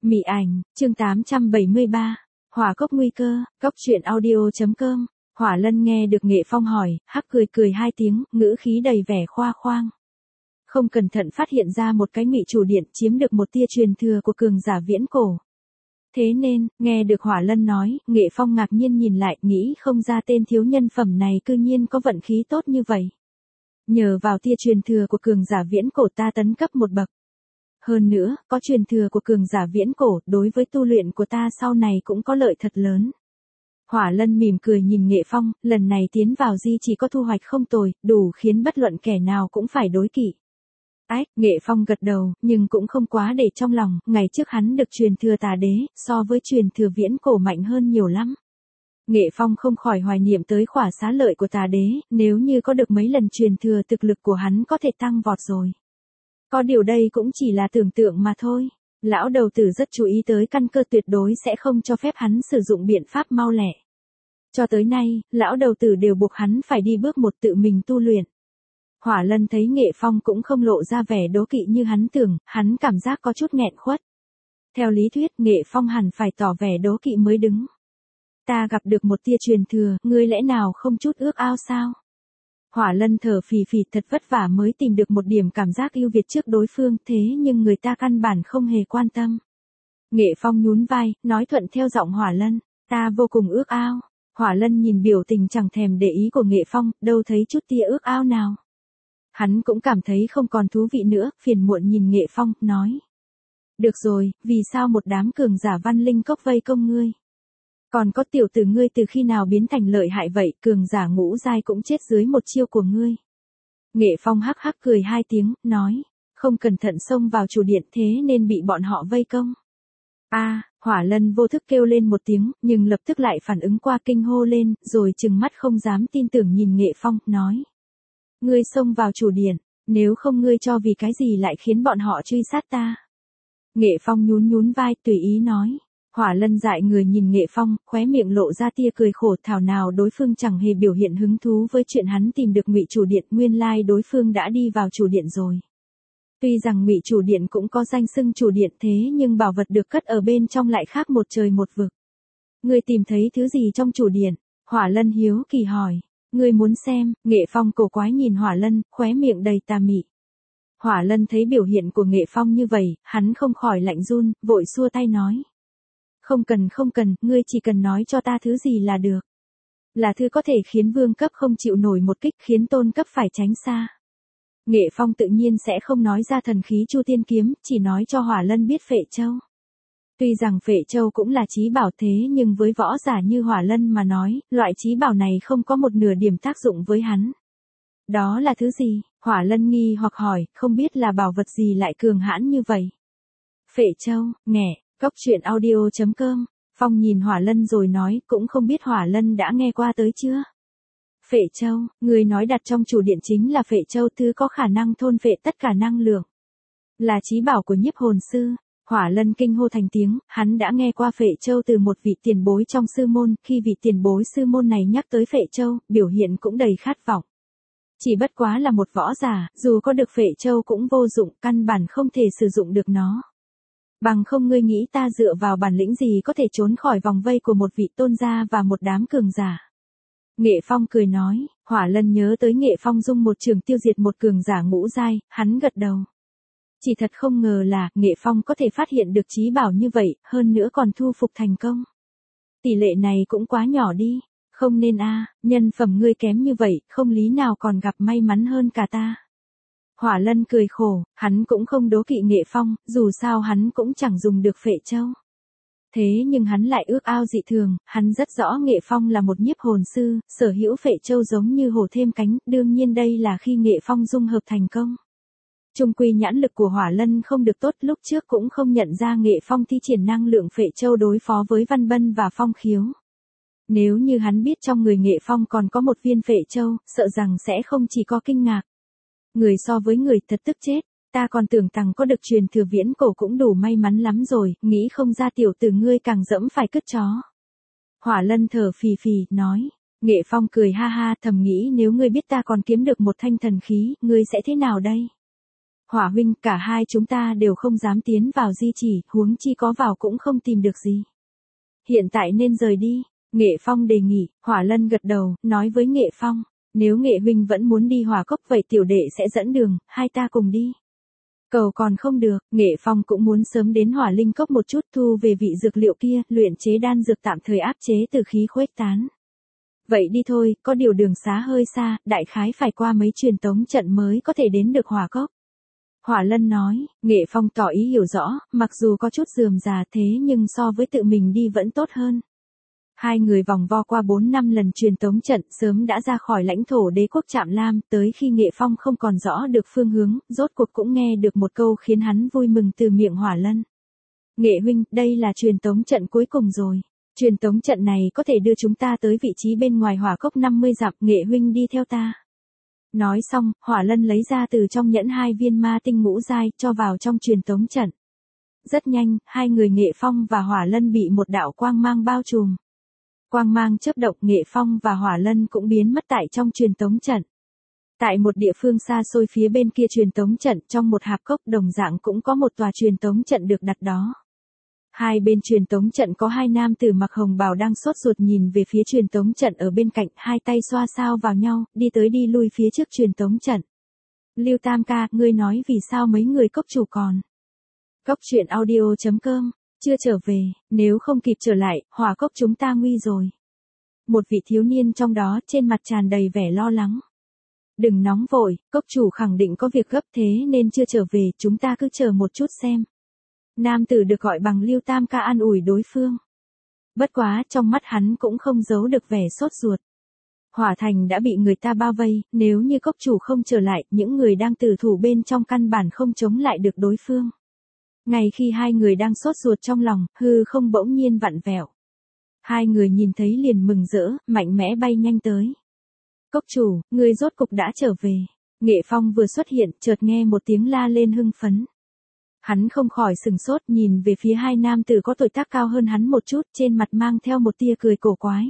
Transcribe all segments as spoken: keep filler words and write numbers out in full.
Mị ảnh, chương tám trăm bảy mươi ba. Hỏa cốc nguy cơ, cốc truyện audio chấm com. Hỏa Lân nghe được Nghệ Phong hỏi, hắc cười cười hai tiếng, ngữ khí đầy vẻ khoa khoang. Không cẩn thận phát hiện ra một cái Ngụy Chủ Điện chiếm được một tia truyền thừa của cường giả viễn cổ. Thế nên, nghe được Hỏa Lân nói, Nghệ Phong ngạc nhiên nhìn lại, nghĩ không ra tên thiếu nhân phẩm này cư nhiên có vận khí tốt như vậy. Nhờ vào tia truyền thừa của cường giả viễn cổ ta tấn cấp một bậc. Hơn nữa, có truyền thừa của cường giả viễn cổ, đối với tu luyện của ta sau này cũng có lợi thật lớn. Hỏa Lân mỉm cười nhìn Nghệ Phong, lần này tiến vào di chỉ có thu hoạch không tồi, đủ khiến bất luận kẻ nào cũng phải đối kỵ. Ách, Nghệ Phong gật đầu, nhưng cũng không quá để trong lòng, ngày trước hắn được truyền thừa tà đế, so với truyền thừa viễn cổ mạnh hơn nhiều lắm. Nghệ Phong không khỏi hoài niệm tới khỏa xá lợi của tà đế, nếu như có được mấy lần truyền thừa thực lực của hắn có thể tăng vọt rồi. Có điều đây cũng chỉ là tưởng tượng mà thôi. Lão đầu tử rất chú ý tới căn cơ tuyệt đối sẽ không cho phép hắn sử dụng biện pháp mau lẹ. Cho tới nay, lão đầu tử đều buộc hắn phải đi bước một tự mình tu luyện. Hỏa Lân thấy Nghệ Phong cũng không lộ ra vẻ đố kỵ như hắn tưởng, hắn cảm giác có chút nghẹn khuất. Theo lý thuyết Nghệ Phong hẳn phải tỏ vẻ đố kỵ mới đứng. Ta gặp được một tia truyền thừa, ngươi lẽ nào không chút ước ao sao? Hỏa Lân thở phì phì thật vất vả mới tìm được một điểm cảm giác ưu việt trước đối phương, thế nhưng người ta căn bản không hề quan tâm. Nghệ Phong nhún vai, nói thuận theo giọng Hỏa Lân, ta vô cùng ước ao. Hỏa Lân nhìn biểu tình chẳng thèm để ý của Nghệ Phong, đâu thấy chút tia ước ao nào. Hắn cũng cảm thấy không còn thú vị nữa, phiền muộn nhìn Nghệ Phong, nói. Được rồi, vì sao một đám cường giả văn linh cốc vây công ngươi? Còn có tiểu tử ngươi từ khi nào biến thành lợi hại vậy, cường giả ngũ giai cũng chết dưới một chiêu của ngươi. Nghệ Phong hắc hắc cười hai tiếng, nói, không cẩn thận xông vào chủ điện thế nên bị bọn họ vây công. A, à, Hỏa Lân vô thức kêu lên một tiếng, nhưng lập tức lại phản ứng qua kinh hô lên, rồi trừng mắt không dám tin tưởng nhìn Nghệ Phong, nói. Ngươi xông vào chủ điện, nếu không ngươi cho vì cái gì lại khiến bọn họ truy sát ta. Nghệ Phong nhún nhún vai, tùy ý nói. Hỏa Lân dại người nhìn Nghệ Phong, khóe miệng lộ ra tia cười khổ, thảo nào đối phương chẳng hề biểu hiện hứng thú với chuyện hắn tìm được Ngụy Chủ Điện, nguyên lai đối phương đã đi vào chủ điện rồi. Tuy rằng Ngụy Chủ Điện cũng có danh xưng chủ điện thế nhưng bảo vật được cất ở bên trong lại khác một trời một vực. Ngươi tìm thấy thứ gì trong chủ điện? Hỏa Lân hiếu kỳ hỏi. Ngươi muốn xem? Nghệ Phong cổ quái nhìn Hỏa Lân, khóe miệng đầy tà mị. Hỏa Lân thấy biểu hiện của Nghệ Phong như vậy, hắn không khỏi lạnh run, vội xua tay nói. Không cần không cần, ngươi chỉ cần nói cho ta thứ gì là được. Là thứ có thể khiến vương cấp không chịu nổi một kích, khiến tôn cấp phải tránh xa. Nghệ Phong tự nhiên sẽ không nói ra thần khí Chu Tiên Kiếm, chỉ nói cho Hỏa Lân biết Phệ Châu. Tuy rằng Phệ Châu cũng là chí bảo thế nhưng với võ giả như Hỏa Lân mà nói, loại chí bảo này không có một nửa điểm tác dụng với hắn. Đó là thứ gì? Hỏa Lân nghi hoặc hỏi, không biết là bảo vật gì lại cường hãn như vậy. Phệ Châu, nghe. Cốc truyện audio chấm com. Phong nhìn Hỏa Lân rồi nói, cũng không biết Hỏa Lân đã nghe qua tới chưa? Phệ Châu, người nói đặt trong chủ điện chính là Phệ Châu, thứ có khả năng thôn phệ tất cả năng lượng. Là chí bảo của nhiếp hồn sư. Hỏa Lân kinh hô thành tiếng, hắn đã nghe qua Phệ Châu từ một vị tiền bối trong sư môn, khi vị tiền bối sư môn này nhắc tới Phệ Châu, biểu hiện cũng đầy khát vọng. Chỉ bất quá là một võ giả, dù có được Phệ Châu cũng vô dụng, căn bản không thể sử dụng được nó. Bằng không ngươi nghĩ ta dựa vào bản lĩnh gì có thể trốn khỏi vòng vây của một vị tôn gia và một đám cường giả. Nghệ Phong cười nói, Hỏa Lân nhớ tới Nghệ Phong dung một trường tiêu diệt một cường giả ngũ giai, hắn gật đầu. Chỉ thật không ngờ là, Nghệ Phong có thể phát hiện được chí bảo như vậy, hơn nữa còn thu phục thành công. Tỷ lệ này cũng quá nhỏ đi, không nên a, nhân phẩm ngươi kém như vậy, không lý nào còn gặp may mắn hơn cả ta. Hỏa Lân cười khổ, hắn cũng không đố kỵ Nghệ Phong, dù sao hắn cũng chẳng dùng được Phệ Châu. Thế nhưng hắn lại ước ao dị thường, hắn rất rõ Nghệ Phong là một nhiếp hồn sư, sở hữu Phệ Châu giống như hổ thêm cánh, đương nhiên đây là khi Nghệ Phong dung hợp thành công. Chung quy nhãn lực của Hỏa Lân không được tốt, lúc trước cũng không nhận ra Nghệ Phong thi triển năng lượng Phệ Châu đối phó với Văn Bân và Phong Khiếu. Nếu như hắn biết trong người Nghệ Phong còn có một viên Phệ Châu, sợ rằng sẽ không chỉ có kinh ngạc. Người so với người thật tức chết, ta còn tưởng rằng có được truyền thừa viễn cổ cũng đủ may mắn lắm rồi, nghĩ không ra tiểu tử ngươi càng dẫm phải cứt chó. Hỏa Lân thở phì phì, nói. Nghệ Phong cười ha ha, thầm nghĩ nếu ngươi biết ta còn kiếm được một thanh thần khí, ngươi sẽ thế nào đây? Hỏa huynh, cả hai chúng ta đều không dám tiến vào di chỉ, huống chi có vào cũng không tìm được gì. Hiện tại nên rời đi, Nghệ Phong đề nghị. Hỏa Lân gật đầu, nói với Nghệ Phong, nếu Nghệ huynh vẫn muốn đi hỏa cốc vậy tiểu đệ sẽ dẫn đường, hai ta cùng đi. Cầu còn không được, Nghệ Phong cũng muốn sớm đến hỏa linh cốc một chút thu về vị dược liệu kia, luyện chế đan dược tạm thời áp chế từ khí khuếch tán. Vậy đi thôi, có điều đường xá hơi xa, đại khái phải qua mấy truyền tống trận mới có thể đến được hỏa cốc. Hỏa Lân nói. Nghệ Phong tỏ ý hiểu rõ, mặc dù có chút rườm rà thế nhưng so với tự mình đi vẫn tốt hơn. Hai người vòng vo qua bốn năm lần truyền tống trận, sớm đã ra khỏi lãnh thổ đế quốc Trạm Lam, tới khi Nghệ Phong không còn rõ được phương hướng, rốt cuộc cũng nghe được một câu khiến hắn vui mừng từ miệng Hỏa Lân. Nghệ huynh, đây là truyền tống trận cuối cùng rồi. Truyền tống trận này có thể đưa chúng ta tới vị trí bên ngoài hỏa cốc năm mươi dặm, Nghệ huynh đi theo ta. Nói xong, Hỏa Lân lấy ra từ trong nhẫn hai viên ma tinh ngũ giai, cho vào trong truyền tống trận. Rất nhanh, hai người Nghệ Phong và Hỏa Lân bị một đạo quang mang bao trùm. Quang mang chớp động, Nghệ Phong và Hỏa Lân cũng biến mất tại trong truyền tống trận. Tại một địa phương xa xôi phía bên kia truyền tống trận, trong một hạp cốc đồng dạng cũng có một tòa truyền tống trận được đặt đó. Hai bên truyền tống trận có hai nam tử mặc hồng bào đang sốt ruột nhìn về phía truyền tống trận ở bên cạnh, hai tay xoa xao vào nhau, đi tới đi lui phía trước truyền tống trận. Lưu Tam ca, ngươi nói vì sao mấy người cốc chủ còn? Cốc truyện audio chấm com, chưa trở về, nếu không kịp trở lại, hỏa cốc chúng ta nguy rồi. Một vị thiếu niên trong đó trên mặt tràn đầy vẻ lo lắng. Đừng nóng vội, cốc chủ khẳng định có việc gấp thế nên chưa trở về, chúng ta cứ chờ một chút xem. Nam tử được gọi bằng Lưu Tam ca an ủi đối phương. Bất quá, trong mắt hắn cũng không giấu được vẻ sốt ruột. Hỏa thành đã bị người ta bao vây, nếu như cốc chủ không trở lại, những người đang tử thủ bên trong căn bản không chống lại được đối phương. Ngay khi hai người đang sốt ruột trong lòng, hư không bỗng nhiên vặn vẹo. Hai người nhìn thấy liền mừng rỡ, mạnh mẽ bay nhanh tới. Cốc chủ, người rốt cục đã trở về. Nghệ Phong vừa xuất hiện, chợt nghe một tiếng la lên hưng phấn. Hắn không khỏi sừng sốt nhìn về phía hai nam tử có tuổi tác cao hơn hắn một chút, trên mặt mang theo một tia cười cổ quái.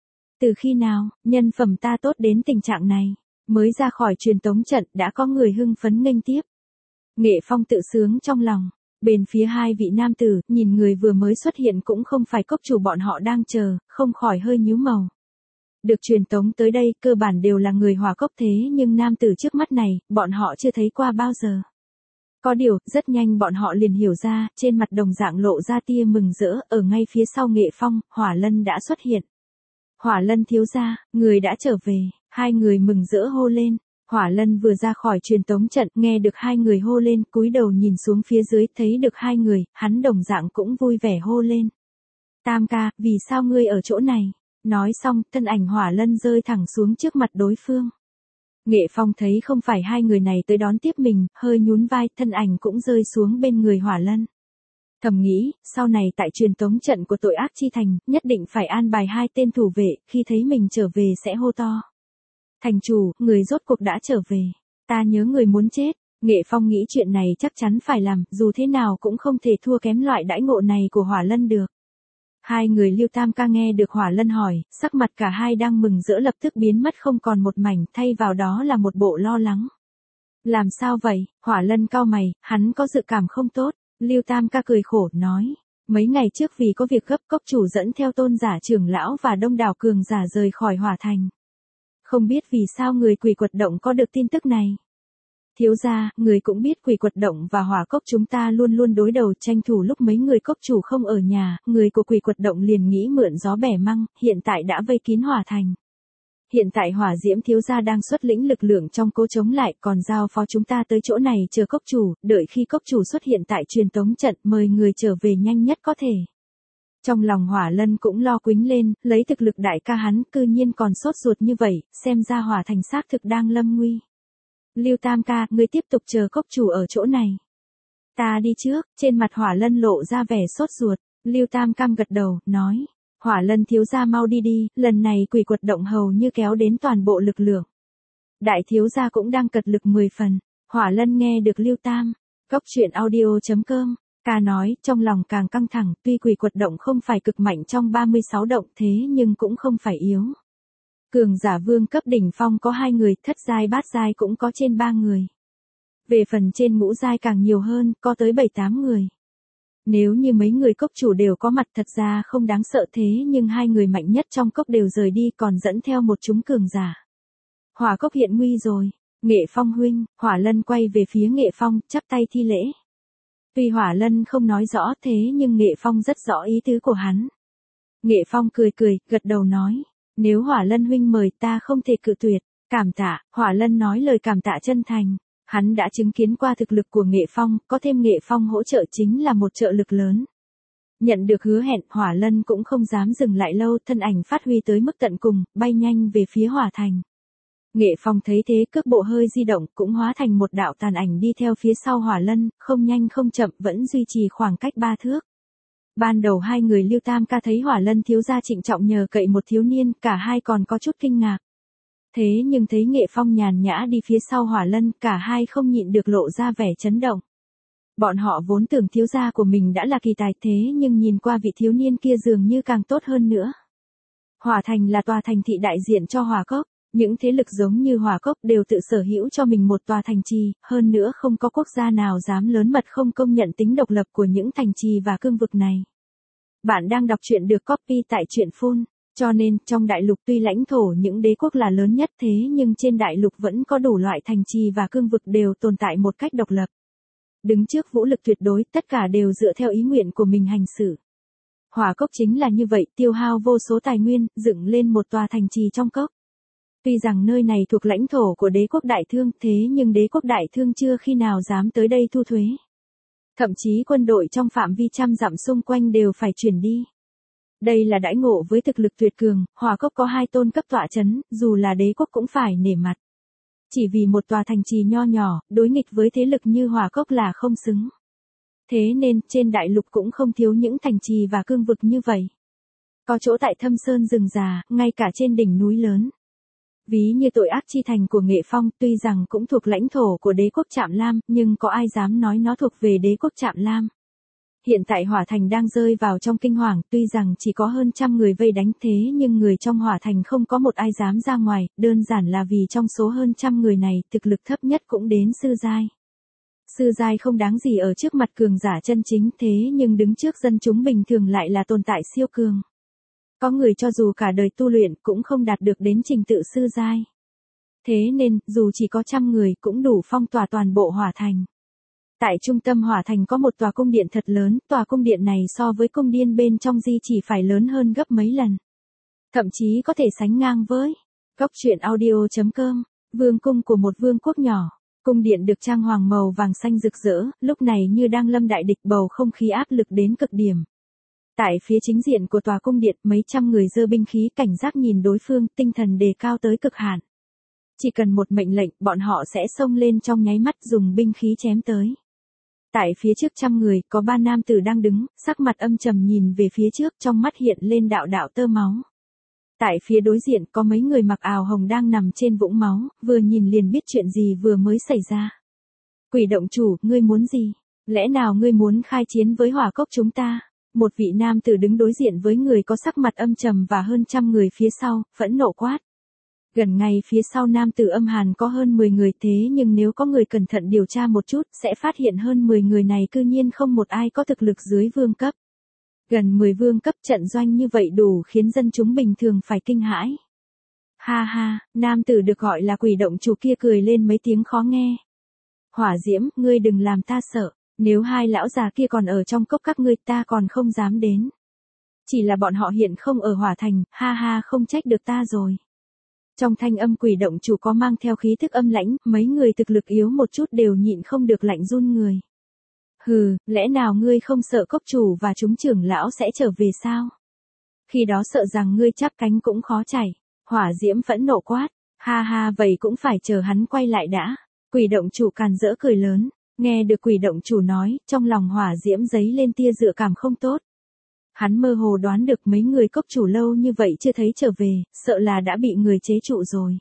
Từ khi nào, nhân phẩm ta tốt đến tình trạng này, mới ra khỏi truyền tống trận đã có người hưng phấn nghênh tiếp. Nghệ Phong tự sướng trong lòng. Bên phía hai vị nam tử, nhìn người vừa mới xuất hiện cũng không phải cốc chủ bọn họ đang chờ, không khỏi hơi nhíu màu. Được truyền tống tới đây, cơ bản đều là người hỏa cốc thế nhưng nam tử trước mắt này, bọn họ chưa thấy qua bao giờ. Có điều, rất nhanh bọn họ liền hiểu ra, trên mặt đồng dạng lộ ra tia mừng rỡ, ở ngay phía sau Nghệ Phong, Hỏa Lân đã xuất hiện. Hỏa Lân thiếu gia, người đã trở về, hai người mừng rỡ hô lên. Hỏa Lân vừa ra khỏi truyền tống trận, nghe được hai người hô lên, cúi đầu nhìn xuống phía dưới, thấy được hai người, hắn đồng dạng cũng vui vẻ hô lên. Tam ca, vì sao ngươi ở chỗ này? Nói xong, thân ảnh Hỏa Lân rơi thẳng xuống trước mặt đối phương. Nghệ Phong thấy không phải hai người này tới đón tiếp mình, hơi nhún vai, thân ảnh cũng rơi xuống bên người Hỏa Lân. Thầm nghĩ, sau này tại truyền tống trận của tội ác chi thành, nhất định phải an bài hai tên thủ vệ, khi thấy mình trở về sẽ hô to. Thành chủ, người rốt cuộc đã trở về. Ta nhớ người muốn chết. Nghệ Phong nghĩ chuyện này chắc chắn phải làm, dù thế nào cũng không thể thua kém loại đãi ngộ này của Hỏa Lân được. Hai người Lưu Tam ca nghe được Hỏa Lân hỏi, sắc mặt cả hai đang mừng rỡ lập tức biến mất không còn một mảnh, thay vào đó là một bộ lo lắng. Làm sao vậy? Hỏa Lân cau mày, hắn có dự cảm không tốt. Lưu Tam ca cười khổ, nói. Mấy ngày trước vì có việc gấp, cốc chủ dẫn theo tôn giả trưởng lão và đông đảo cường giả rời khỏi hỏa thành. Không biết vì sao người Quỷ Quật Động có được tin tức này. Thiếu gia, người cũng biết Quỷ Quật Động và hỏa cốc chúng ta luôn luôn đối đầu, tranh thủ lúc mấy người cốc chủ không ở nhà, người của Quỷ Quật Động liền nghĩ mượn gió bẻ măng, hiện tại đã vây kín hỏa thành. Hiện tại Hỏa Diễm thiếu gia đang xuất lĩnh lực lượng trong cố chống lại, còn giao phó chúng ta tới chỗ này chờ cốc chủ, đợi khi cốc chủ xuất hiện tại truyền tống trận, mời người trở về nhanh nhất có thể. Trong lòng Hỏa Lân cũng lo quính lên, lấy thực lực đại ca hắn, cư nhiên còn sốt ruột như vậy, xem ra hỏa thành xác thực đang lâm nguy. Lưu Tam ca, ngươi tiếp tục chờ cốc chủ ở chỗ này. Ta đi trước, trên mặt Hỏa Lân lộ ra vẻ sốt ruột. Lưu Tam cam gật đầu, nói. Hỏa Lân thiếu gia mau đi đi, lần này Quỷ Quật Động hầu như kéo đến toàn bộ lực lượng. Đại thiếu gia cũng đang cật lực mười phần. Hỏa Lân nghe được Lưu Tam. Cốc truyện audio chấm com. Ca nói, trong lòng càng căng thẳng, tuy Quỷ Quật Động không phải cực mạnh trong ba mươi sáu động thế nhưng cũng không phải yếu. Cường giả vương cấp đỉnh phong có hai người, thất giai bát giai cũng có trên ba người. Về phần trên ngũ giai càng nhiều hơn, có tới bảy tám người. Nếu như mấy người cốc chủ đều có mặt thật ra không đáng sợ thế nhưng hai người mạnh nhất trong cốc đều rời đi còn dẫn theo một chúng cường giả. Hỏa cốc hiện nguy rồi. Nghệ Phong huynh, Hỏa Lân quay về phía Nghệ Phong, chắp tay thi lễ. Tuy Hỏa Lân không nói rõ thế nhưng Nghệ Phong rất rõ ý tứ của hắn. Nghệ Phong cười cười, gật đầu nói. Nếu Hỏa Lân huynh mời ta không thể cự tuyệt. Cảm tạ, Hỏa Lân nói lời cảm tạ chân thành. Hắn đã chứng kiến qua thực lực của Nghệ Phong, có thêm Nghệ Phong hỗ trợ chính là một trợ lực lớn. Nhận được hứa hẹn, Hỏa Lân cũng không dám dừng lại lâu, thân ảnh phát huy tới mức tận cùng, bay nhanh về phía Hỏa Thành. Nghệ Phong thấy thế cước bộ hơi di động cũng hóa thành một đạo tàn ảnh đi theo phía sau Hỏa Lân, không nhanh không chậm vẫn duy trì khoảng cách ba thước. Ban đầu hai người Lưu Tam ca thấy Hỏa Lân thiếu gia trịnh trọng nhờ cậy một thiếu niên, cả hai còn có chút kinh ngạc. Thế nhưng thấy Nghệ Phong nhàn nhã đi phía sau Hỏa Lân, cả hai không nhịn được lộ ra vẻ chấn động. Bọn họ vốn tưởng thiếu gia của mình đã là kỳ tài thế nhưng nhìn qua vị thiếu niên kia dường như càng tốt hơn nữa. Hỏa Thành là tòa thành thị đại diện cho Hỏa Cốc, những thế lực giống như Hỏa Cốc đều tự sở hữu cho mình một tòa thành trì, hơn nữa không có quốc gia nào dám lớn mật không công nhận tính độc lập của những thành trì và cương vực này. Bạn đang đọc truyện được copy tại truyện phun. Cho nên, trong đại lục tuy lãnh thổ những đế quốc là lớn nhất thế nhưng trên đại lục vẫn có đủ loại thành trì và cương vực đều tồn tại một cách độc lập. Đứng trước vũ lực tuyệt đối, tất cả đều dựa theo ý nguyện của mình hành xử. Hỏa Cốc chính là như vậy, tiêu hao vô số tài nguyên, dựng lên một tòa thành trì trong cốc. Tuy rằng nơi này thuộc lãnh thổ của đế quốc Đại Thương, thế nhưng đế quốc Đại Thương chưa khi nào dám tới đây thu thuế. Thậm chí quân đội trong phạm vi trăm dặm xung quanh đều phải chuyển đi. Đây là đãi ngộ với thực lực tuyệt cường, Hỏa Cốc có hai tôn cấp tọa chấn, dù là đế quốc cũng phải nể mặt. Chỉ vì một tòa thành trì nho nhỏ, đối nghịch với thế lực như Hỏa Cốc là không xứng. Thế nên, trên đại lục cũng không thiếu những thành trì và cương vực như vậy. Có chỗ tại thâm sơn rừng già, ngay cả trên đỉnh núi lớn. Ví như tội ác chi thành của Nghệ Phong, tuy rằng cũng thuộc lãnh thổ của đế quốc Trạm Lam, nhưng có ai dám nói nó thuộc về đế quốc Trạm Lam. Hiện tại Hỏa Thành đang rơi vào trong kinh hoàng, tuy rằng chỉ có hơn trăm người vây đánh thế nhưng người trong Hỏa Thành không có một ai dám ra ngoài, đơn giản là vì trong số hơn trăm người này, thực lực thấp nhất cũng đến sư giai. Sư giai không đáng gì ở trước mặt cường giả chân chính thế nhưng đứng trước dân chúng bình thường lại là tồn tại siêu cường. Có người cho dù cả đời tu luyện cũng không đạt được đến trình tự sư giai. Thế nên, dù chỉ có trăm người cũng đủ phong tỏa toàn bộ Hỏa Thành. Tại trung tâm Hỏa Thành có một tòa cung điện thật lớn, tòa cung điện này so với cung điện bên trong di chỉ phải lớn hơn gấp mấy lần. Thậm chí có thể sánh ngang với Cốc truyện audio chấm com, vương cung của một vương quốc nhỏ. Cung điện được trang hoàng màu vàng xanh rực rỡ, lúc này như đang lâm đại địch, bầu không khí áp lực đến cực điểm. Tại phía chính diện của tòa cung điện, mấy trăm người giơ binh khí cảnh giác nhìn đối phương, tinh thần đề cao tới cực hạn. Chỉ cần một mệnh lệnh, bọn họ sẽ xông lên trong nháy mắt dùng binh khí chém tới. Tại phía trước trăm người, có ba nam tử đang đứng, sắc mặt âm trầm nhìn về phía trước, trong mắt hiện lên đạo đạo tơ máu. Tại phía đối diện, có mấy người mặc áo hồng đang nằm trên vũng máu, vừa nhìn liền biết chuyện gì vừa mới xảy ra. Quỷ động chủ, ngươi muốn gì? Lẽ nào ngươi muốn khai chiến với Hỏa Cốc chúng ta? Một vị nam tử đứng đối diện với người có sắc mặt âm trầm và hơn trăm người phía sau, phẫn nộ quát. Gần ngay phía sau nam tử âm hàn có hơn mười người thế nhưng nếu có người cẩn thận điều tra một chút sẽ phát hiện hơn mười người này cư nhiên không một ai có thực lực dưới vương cấp. Gần mười vương cấp trận doanh như vậy đủ khiến dân chúng bình thường phải kinh hãi. Ha ha, nam tử được gọi là quỷ động chủ kia cười lên mấy tiếng khó nghe. Hỏa Diễm, ngươi đừng làm ta sợ, nếu hai lão già kia còn ở trong cốc các ngươi ta còn không dám đến. Chỉ là bọn họ hiện không ở Hỏa Thành, ha ha không trách được ta rồi. Trong thanh âm quỷ động chủ có mang theo khí thức âm lãnh, mấy người thực lực yếu một chút đều nhịn không được lạnh run người. Hừ, lẽ nào ngươi không sợ cốc chủ và chúng trưởng lão sẽ trở về sao? Khi đó sợ rằng ngươi chắp cánh cũng khó chảy. Hỏa Diễm phẫn nộ quát, ha ha vậy cũng phải chờ hắn quay lại đã. Quỷ động chủ càn rỡ cười lớn, nghe được quỷ động chủ nói, trong lòng Hỏa Diễm dấy lên tia dự cảm không tốt. Hắn mơ hồ đoán được mấy người cốc chủ lâu như vậy chưa thấy trở về, sợ là đã bị người chế trụ rồi.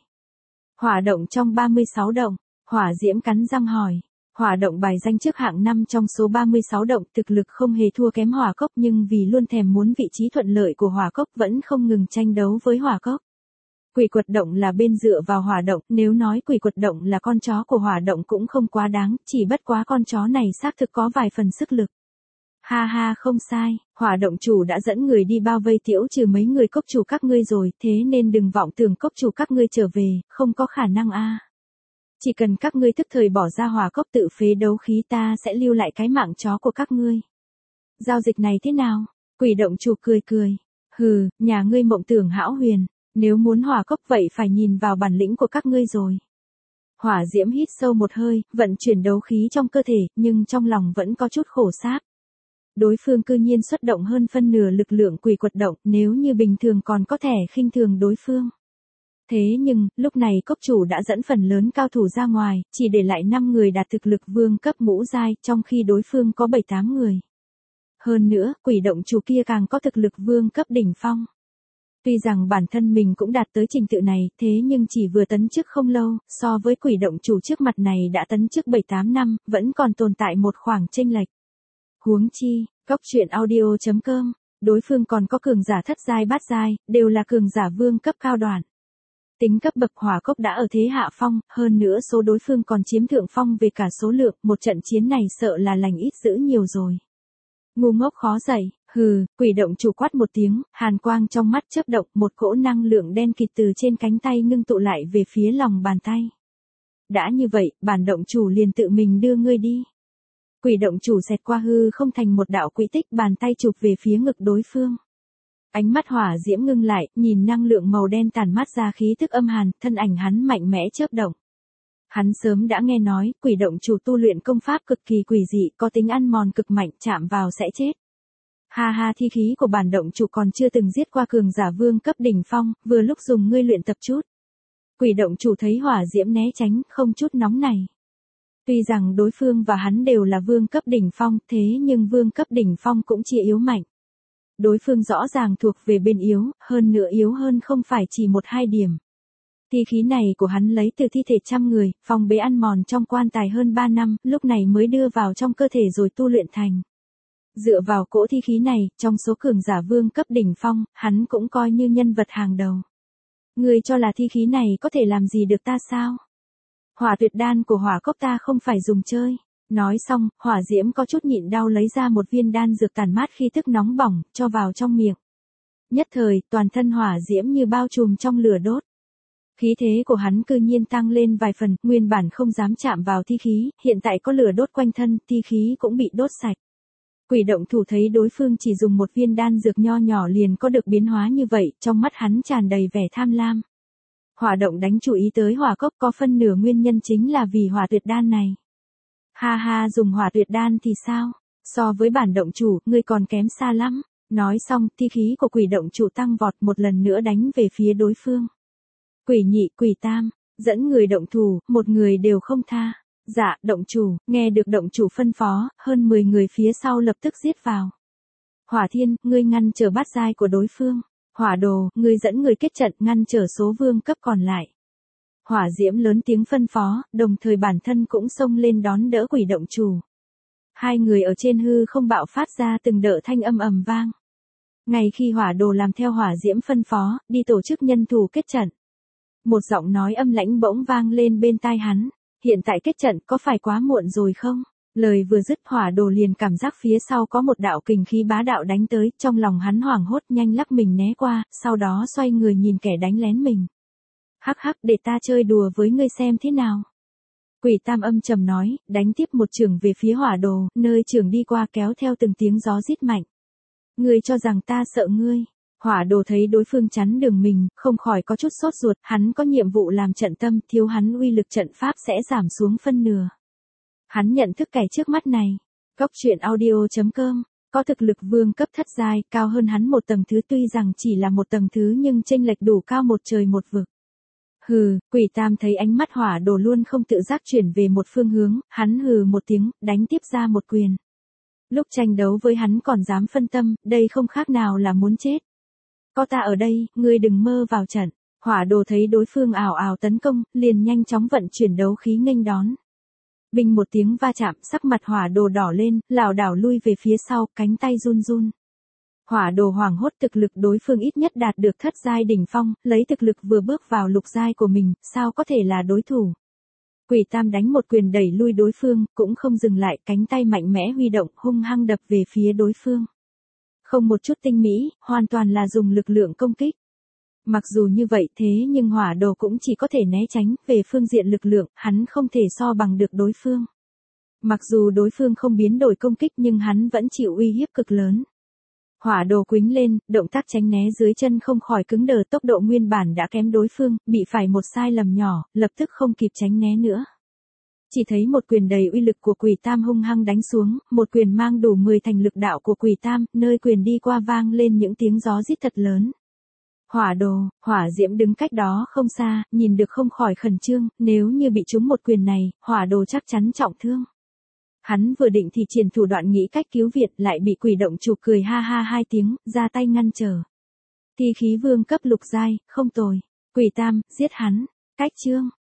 Hỏa động trong ba mươi sáu động, Hỏa Diễm cắn răng hỏi. Hỏa động bài danh trước hạng năm trong số ba mươi sáu động, thực lực không hề thua kém Hỏa Cốc nhưng vì luôn thèm muốn vị trí thuận lợi của Hỏa Cốc vẫn không ngừng tranh đấu với Hỏa Cốc. Quỷ quật động là bên dựa vào hỏa động, nếu nói quỷ quật động là con chó của hỏa động cũng không quá đáng, chỉ bất quá con chó này xác thực có vài phần sức lực. Ha ha không sai, hỏa động chủ đã dẫn người đi bao vây tiễu trừ mấy người cốc chủ các ngươi rồi, thế nên đừng vọng tưởng cốc chủ các ngươi trở về, không có khả năng a. Chỉ cần các ngươi tức thời bỏ ra hỏa cốc tự phế đấu khí ta sẽ lưu lại cái mạng chó của các ngươi. Giao dịch này thế nào? Quỷ động chủ cười cười. Hừ, nhà ngươi mộng tưởng hão huyền, nếu muốn hỏa cốc vậy phải nhìn vào bản lĩnh của các ngươi rồi. Hỏa diễm hít sâu một hơi, vận chuyển đấu khí trong cơ thể, nhưng trong lòng vẫn có chút khổ sáp. Đối phương cư nhiên xuất động hơn phân nửa lực lượng quỷ quật động, nếu như bình thường còn có thể khinh thường đối phương. Thế nhưng, lúc này cốc chủ đã dẫn phần lớn cao thủ ra ngoài, chỉ để lại năm người đạt thực lực vương cấp ngũ giai, trong khi đối phương có bảy tám người. Hơn nữa, quỷ động chủ kia càng có thực lực vương cấp đỉnh phong. Tuy rằng bản thân mình cũng đạt tới trình tự này, thế nhưng chỉ vừa tấn chức không lâu, so với quỷ động chủ trước mặt này đã tấn chức bảy tám năm, vẫn còn tồn tại một khoảng chênh lệch. Huống chi, cốc truyện audio chấm com, đối phương còn có cường giả thất giai bát giai, đều là cường giả vương cấp cao đoạn. Tính cấp bậc hỏa cốc đã ở thế hạ phong, hơn nữa số đối phương còn chiếm thượng phong về cả số lượng, một trận chiến này sợ là lành ít dữ nhiều rồi. Ngu ngốc khó dạy, hừ, quỷ động chủ quát một tiếng, hàn quang trong mắt chớp động, một cỗ năng lượng đen kịt từ trên cánh tay ngưng tụ lại về phía lòng bàn tay. Đã như vậy, bản động chủ liền tự mình đưa ngươi đi. Quỷ động chủ xẹt qua hư không thành một đạo quỹ tích, bàn tay chụp về phía ngực đối phương. Ánh mắt hỏa diễm ngưng lại, nhìn năng lượng màu đen tản mát ra khí tức âm hàn, thân ảnh hắn mạnh mẽ chớp động. Hắn sớm đã nghe nói, quỷ động chủ tu luyện công pháp cực kỳ quỷ dị, có tính ăn mòn cực mạnh, chạm vào sẽ chết. Ha ha, thi khí của bản động chủ còn chưa từng giết qua cường giả vương cấp đỉnh phong, vừa lúc dùng ngươi luyện tập chút. Quỷ động chủ thấy hỏa diễm né tránh, không chút nóng này. Tuy rằng đối phương và hắn đều là vương cấp đỉnh phong, thế nhưng vương cấp đỉnh phong cũng chia yếu mạnh. Đối phương rõ ràng thuộc về bên yếu, hơn nữa yếu hơn không phải chỉ một hai điểm. Thi khí này của hắn lấy từ thi thể trăm người, phong bế ăn mòn trong quan tài hơn ba năm, lúc này mới đưa vào trong cơ thể rồi tu luyện thành. Dựa vào cỗ thi khí này, trong số cường giả vương cấp đỉnh phong, hắn cũng coi như nhân vật hàng đầu. Ngươi cho là thi khí này có thể làm gì được ta sao? Hỏa tuyệt đan của hỏa cốc ta không phải dùng chơi. Nói xong, hỏa diễm có chút nhịn đau lấy ra một viên đan dược tàn mát khi tức nóng bỏng, cho vào trong miệng. Nhất thời, toàn thân hỏa diễm như bao trùm trong lửa đốt. Khí thế của hắn cư nhiên tăng lên vài phần, nguyên bản không dám chạm vào thi khí, hiện tại có lửa đốt quanh thân, thi khí cũng bị đốt sạch. Quỷ động thủ thấy đối phương chỉ dùng một viên đan dược nho nhỏ liền có được biến hóa như vậy, trong mắt hắn tràn đầy vẻ tham lam. Hỏa động đánh chú ý tới hỏa cốc có phân nửa nguyên nhân chính là vì hỏa tuyệt đan này. Ha ha, dùng hỏa tuyệt đan thì sao? So với bản động chủ, ngươi còn kém xa lắm. Nói xong, thi khí của quỷ động chủ tăng vọt một lần nữa đánh về phía đối phương. Quỷ nhị, quỷ tam, dẫn người động thủ, một người đều không tha. Dạ, động chủ, nghe được động chủ phân phó, hơn mười người phía sau lập tức giết vào. Hỏa thiên, ngươi ngăn trở bát giai của đối phương. Hỏa đồ, ngươi dẫn người kết trận ngăn trở số vương cấp còn lại. Hỏa diễm lớn tiếng phân phó, đồng thời bản thân cũng xông lên đón đỡ quỷ động chủ. Hai người ở trên hư không bạo phát ra từng đợt thanh âm ầm vang. Ngay khi hỏa đồ làm theo hỏa diễm phân phó, đi tổ chức nhân thủ kết trận. Một giọng nói âm lãnh bỗng vang lên bên tai hắn. Hiện tại kết trận có phải quá muộn rồi không? Lời vừa dứt hỏa đồ liền cảm giác phía sau có một đạo kình khí bá đạo đánh tới, trong lòng hắn hoảng hốt nhanh lắc mình né qua, sau đó xoay người nhìn kẻ đánh lén mình. Hắc hắc, để ta chơi đùa với ngươi xem thế nào. Quỷ tam âm trầm nói, đánh tiếp một chưởng về phía hỏa đồ, nơi chưởng đi qua kéo theo từng tiếng gió rít mạnh. Ngươi cho rằng ta sợ ngươi. Hỏa đồ thấy đối phương chắn đường mình, không khỏi có chút sốt ruột, hắn có nhiệm vụ làm trận tâm, thiếu hắn uy lực trận pháp sẽ giảm xuống phân nửa. Hắn nhận thức kẻ trước mắt này. Cốc truyện audio chấm com, có thực lực vương cấp thất giai, cao hơn hắn một tầng thứ, tuy rằng chỉ là một tầng thứ nhưng chênh lệch đủ cao một trời một vực. Hừ, quỷ tam thấy ánh mắt hỏa đồ luôn không tự giác chuyển về một phương hướng, hắn hừ một tiếng, đánh tiếp ra một quyền. Lúc tranh đấu với hắn còn dám phân tâm, đây không khác nào là muốn chết. Có ta ở đây, ngươi đừng mơ vào trận. Hỏa đồ thấy đối phương ảo ảo tấn công, liền nhanh chóng vận chuyển đấu khí nghênh đón. Bình một tiếng va chạm, sắc mặt hỏa đồ đỏ lên, lảo đảo lui về phía sau, cánh tay run run. Hỏa đồ hoảng hốt, thực lực đối phương ít nhất đạt được thất giai đỉnh phong, lấy thực lực vừa bước vào lục giai của mình, sao có thể là đối thủ. Quỷ Tam đánh một quyền đẩy lui đối phương, cũng không dừng lại, cánh tay mạnh mẽ huy động, hung hăng đập về phía đối phương. Không một chút tinh mỹ, hoàn toàn là dùng lực lượng công kích. Mặc dù như vậy thế nhưng hỏa đồ cũng chỉ có thể né tránh, về phương diện lực lượng, hắn không thể so bằng được đối phương. Mặc dù đối phương không biến đổi công kích nhưng hắn vẫn chịu uy hiếp cực lớn. Hỏa đồ quĩnh lên, động tác tránh né dưới chân không khỏi cứng đờ, tốc độ nguyên bản đã kém đối phương, bị phải một sai lầm nhỏ, lập tức không kịp tránh né nữa. Chỉ thấy một quyền đầy uy lực của Quỷ Tam hung hăng đánh xuống, một quyền mang đủ mười thành lực đạo của Quỷ Tam, nơi quyền đi qua vang lên những tiếng gió rít thật lớn. Hỏa đồ, hỏa diễm đứng cách đó không xa, nhìn được không khỏi khẩn trương, nếu như bị trúng một quyền này, hỏa đồ chắc chắn trọng thương. Hắn vừa định thì triển thủ đoạn nghĩ cách cứu viện, lại bị quỷ động chủ cười ha ha hai tiếng, ra tay ngăn trở. Thi khí vương cấp lục giai, không tồi. Quỷ Tam, giết hắn. Cách chương.